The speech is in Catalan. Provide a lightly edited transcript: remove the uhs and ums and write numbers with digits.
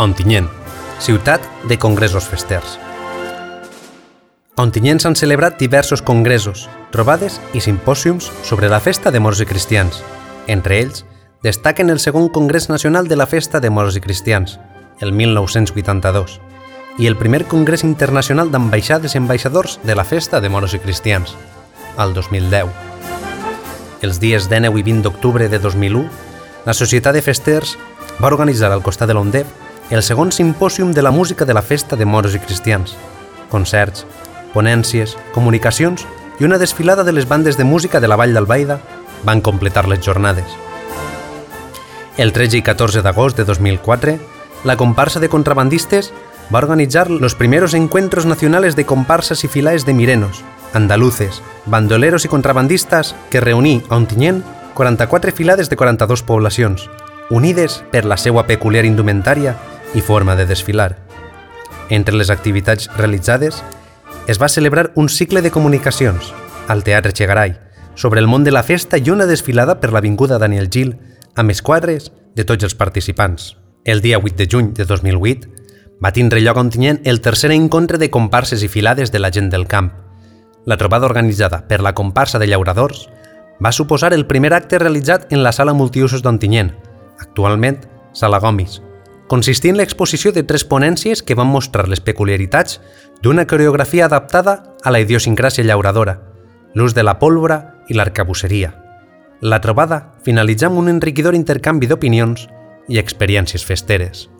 a Ontinyent, ciutat de congressos festers. A Ontinyent s'han celebrat diversos congressos, trobades i simpòsiums sobre la festa de morts i cristians. Entre ells, destaquen el segon Congrés Nacional de la Festa de Morts i Cristians, el 1982, i el primer Congrés Internacional d'Ambaixades i Ambaixadors de la Festa de Morts i Cristians, el 2010. Els dies 19 i 20 d'octubre de 2001, la Societat de Festers va organitzar al costat de l'ONDEF el segon simpòsium de la música de la Festa de Morts i Cristians. Concerts, ponències, comunicacions i una desfilada de les bandes de música de la Vall d'Albaida van completar les jornades. El 13 i 14 d'agost de 2004, la comparsa de contrabandistes va organitzar los primeros encuentros nacionales de comparsas y filaes de mirenos, andaluces, bandoleros y contrabandistas que reuní a Ontinyent 44 filades de 42 poblacions, unides per la seva peculiar indumentària i forma de desfilar. Entre les activitats realitzades, es va celebrar un cicle de comunicacions al Teatre Chegaray sobre el món de la festa i una desfilada per l'Avinguda Daniel Gil amb esquadres de tots els participants. El dia 8 de juny de 2008 va tindre lloc a Ontinyent el tercer encontre de comparses i filades de la gent del camp. La trobada organitzada per la comparsa de llauradors va suposar el primer acte realitzat en la sala multiusos d'Ontinyent, actualment Sala Gomis, consistint en l'exposició de 3 ponències que van mostrar les peculiaritats d'una coreografia adaptada a la idiosincràsia llauradora, l'ús de la pólvora i l'arcabusseria. La trobada finalitzà amb un enriquidor intercanvi d'opinions i experiències festeres.